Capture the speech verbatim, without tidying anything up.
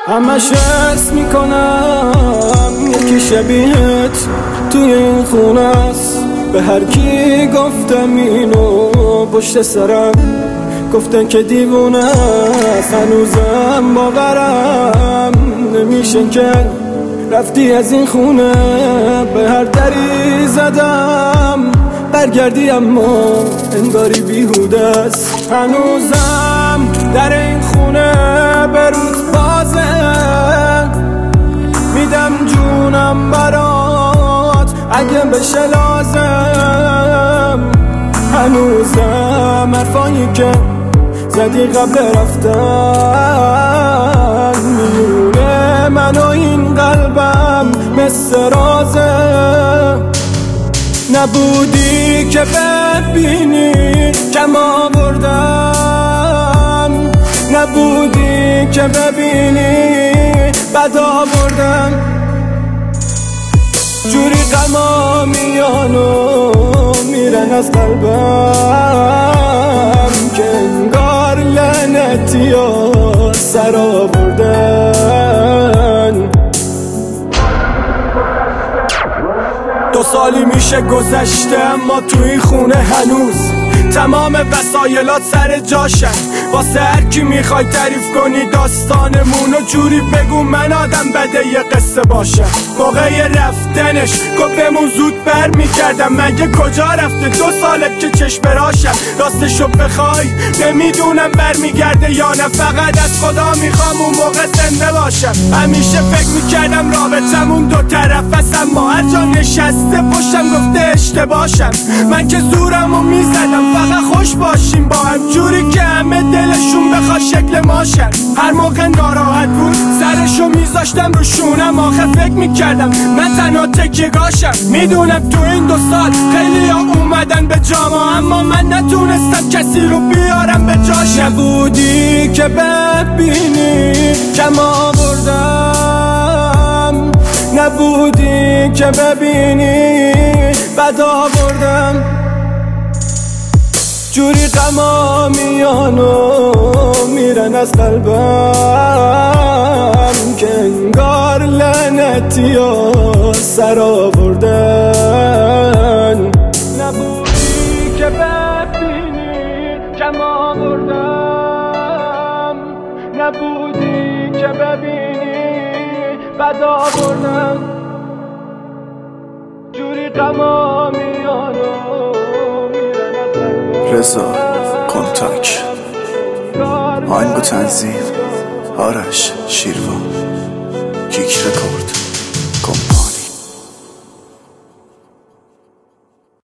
همش حس میکنم یکی شبیهت توی این خونه است. به هر کی گفتم اینو پشت سرم گفتن که دیوونه است. هنوزم باورم نمیشه که رفتی از این خونه. به هر دری زدم برگردی اما انگاری بیهوده است. هنوزم در این خونه به روز بازه، میدم جونم برات اگه بشه لازم. هنوزم حرفایی که زدی قبل رفتن میونه من و این قلبم مثل رازه. نبودی که ببینی کم آوردم، نبودی که ببینی بد آوردم. جوری غما میان و میرن از قلبم که انگار لعنتی ها سر آوردن. دو سالی میشه گذشته اما تو این خونه هنوز تمام وسایلات سر جاشن. واسه هر کی میخوای تعریف کنی داستانمونو جوری بگو من آدم بده یه قصه باشم. موقع رفتنش گفت بمون زود بر میکردم، مگه کجا رفته؟ دو ساله که چشم براشم. راستشو بخوای نمیدونم بر میگرده یا نه، فقط از خدا میخوام اون موقع زنده باشم. همیشه فکر میکردم رابطمون دو طرف است اما هر جا نشسته پشتم گفته اشتباهشم. من که زورمو میزدم فقط خوش باشیم با هم، جوری که همه دلشون بخواد شکل ماشن. هر موقع ناراحت بود سرشو میذاشتم رو شونم، آخه فکر میکردم من تنها تکیه‌گاشم. میدونم تو این دو سال خیلی ها اومدن به جاما اما من نتونستم کسی رو بیارم به جاش. نبودی که ببینی کم آوردم، نبودی که ببینی بد آوردم. جوری غما میان و میرن از قلبم که انگار لعنتی ها سر آوردن. نبودی که ببینی کم آوردم، نبودی که ببینی بد آوردم. جوری غما میان و رضا کنتاک، آهنگ و تنظیم آرش شیروان، کیک رکورد.